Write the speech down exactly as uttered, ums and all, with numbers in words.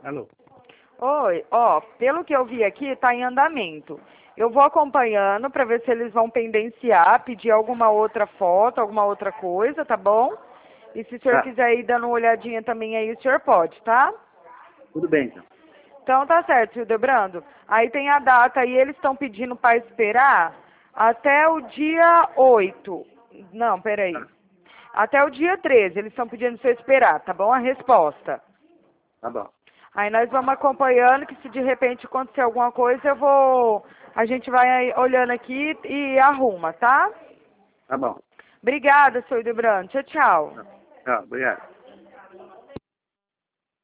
Alô? Oi, ó, pelo que eu vi aqui, tá em andamento. Eu vou acompanhando para ver se eles vão pendenciar, pedir alguma outra foto, alguma outra coisa, tá bom? E se o senhor Tá, quiser ir dando uma olhadinha também aí, o senhor pode, tá? tudo bem então. Então tá certo, senhor Debrando. Aí tem a data aí, eles estão pedindo para esperar até o dia oito. Não, peraí. Tá, Até o dia treze, eles estão pedindo para você esperar, tá bom? A resposta. tá bom. Aí nós vamos acompanhando, que se de repente acontecer alguma coisa, eu vou... A gente vai aí olhando aqui e arruma, tá? Tá bom. Obrigada, senhor Debrando. Tchau, tchau. Tá, obrigado.